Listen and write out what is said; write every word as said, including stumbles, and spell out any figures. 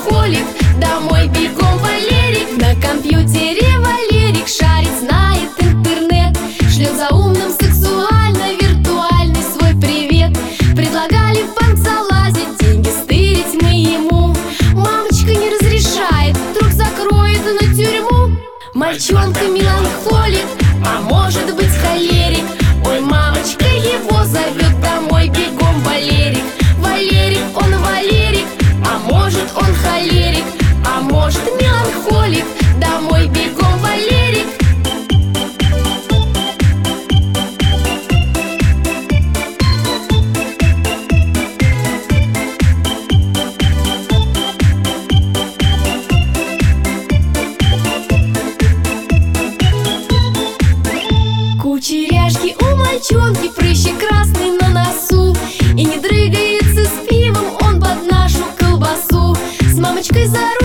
меланхолик, домой бегом Валерик. На компьютере Валерик шарит, знает интернет, шлет за умным сексуально виртуальный свой привет. Предлагали в банк залазить, деньги стырить мы ему. Мамочка не разрешает, вдруг закроет на тюрьму. Мальчонка меланхолик, а может быть холерик. Ой, мамочка его зовет домой бегом Валерик. Валерик, он Валерик, а может он холерик, а может меланхолик, домой бегом Валерик. Кучеряшки у мальчонки, прыщик красный на носу, и не дрыгается с пивом он под нашу колбасу. С мамочкой за руку